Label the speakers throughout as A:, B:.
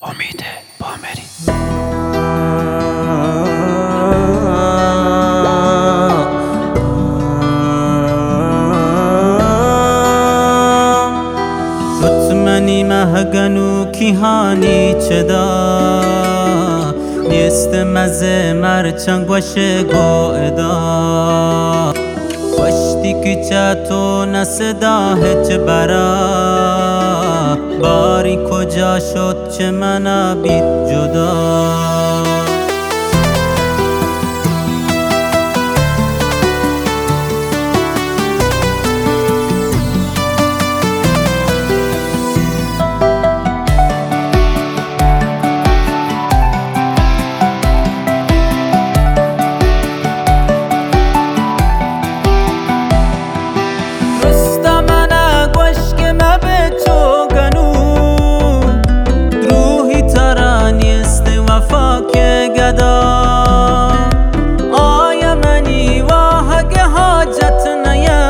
A: امید پامری.
B: شتمنی مهگنو کیهانی چدا نیست مزه مرچنگ وشه گوئدا وشتی که چطو نصدا هچ برا باری کجا شد چه منا بیت جدا آیا منی واهگ حاجت نیا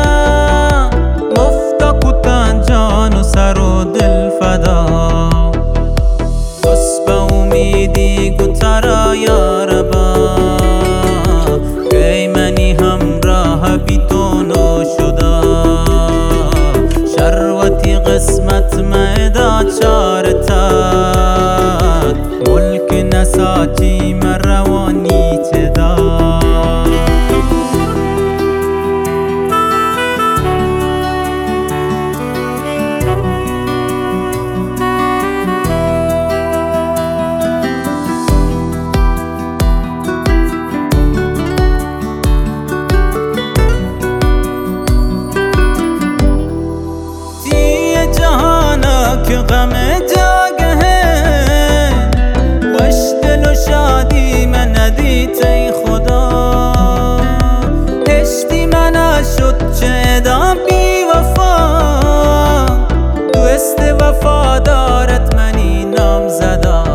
B: مفتا کتن جان و سر و دل فدا بس با امیدی گترا یا ربا که منی همراه بی تو نو شدا شروتی قسمت میدا چارتا ملک نساتی مروانی چدا تی جهانا که غم جاگ شادی من ندیت ای خدا عشقی من شد چه دام بی وفا دوست وفادارت منی نام زدا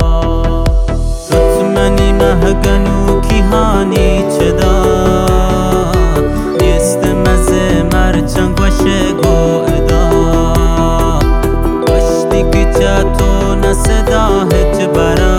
B: شد منی مهگنو کیهانی چدا نیست مزه مرچنگ وشه گوئدا وشتی که چطو نصدا هچ برا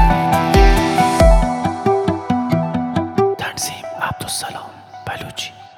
A: تنظیم عبدالسلام بلوچی.